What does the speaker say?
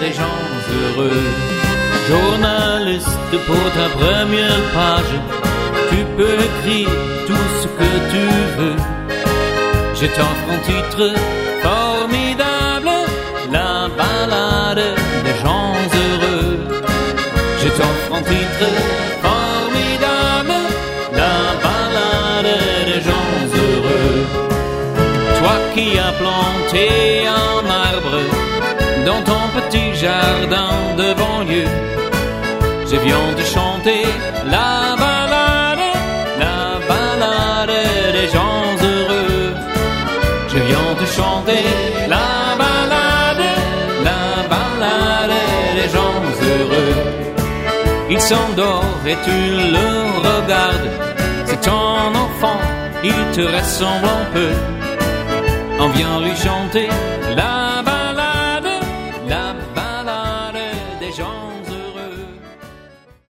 des gens heureux. Journaliste, pour ta première page, tu peux écrire tout ce que tu veux. Je t'offre un titre formidable, la balade des gens heureux. Je t'offre un titre formidable, la balade des gens heureux. Toi qui as planté un arbre dans ton petit jardin de banlieue, je viens de chanter la balade des gens heureux. Je viens de chanter la balade des gens heureux. Il s'endort et tu le regardes, c'est ton enfant, il te ressemble un peu. On vient lui chanter la balade des gens heureux.